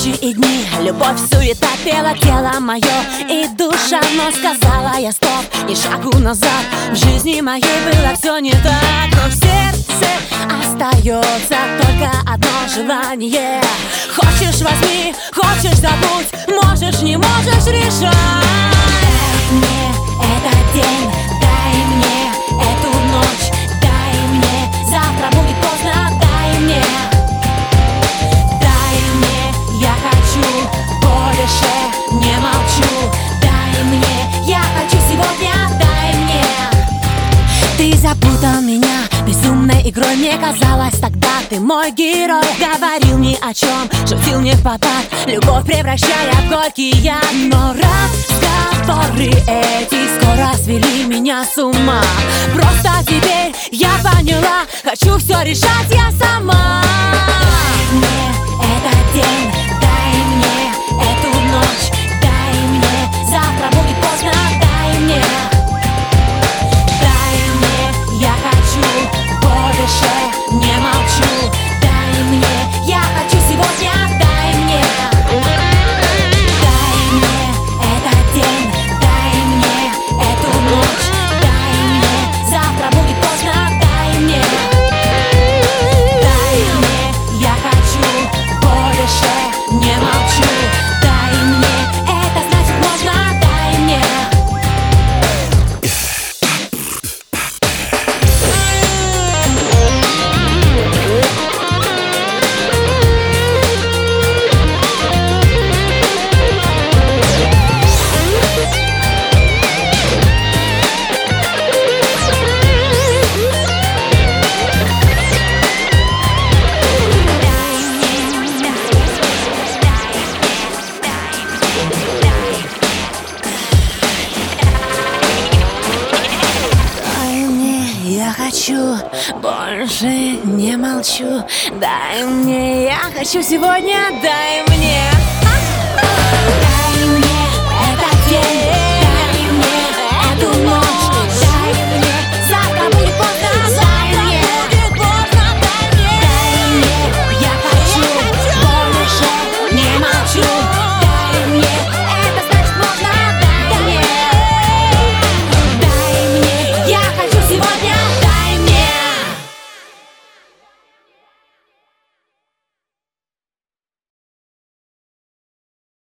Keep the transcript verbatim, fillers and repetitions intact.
Ночи и дни, любовь, суета пела тело мое и душа, но сказала я стоп, ни шагу назад. В жизни моей было все не так, но в сердце остается только одно желание. Хочешь — возьми, хочешь — забудь, можешь — не можешь — решай. Дай мне этот день, дай мне эту ночь, дай мне, завтра будет поздно, дай мне. Дай мне, я хочу больше, не молчу. Дай мне, я хочу сегодня, дай мне. Ты запутал меня безумной игрой, мне казалось тогда ты мой герой. Говорил ни о чем, шутил не в попад, любовь превращая в горький яд. Но разговоры эти скоро свели меня с ума. Просто теперь я поняла, хочу все решать я сама. Дай мне этот день, дай мне эту ночь, дай мне, завтра будет поздно, дай мне. Дай мне, я хочу больше, не молчу. Дай мне, я хочу сегодня, дай мне. Дай мне этот день, дай мне эту ночь, дай мне, завтра будет поздно, дай мне. Дай мне, я хочу больше, не молчу. Дай мне, это значит можно, дай мне. Я хочу больше, не молчу. Дай мне, я хочу сегодня, дай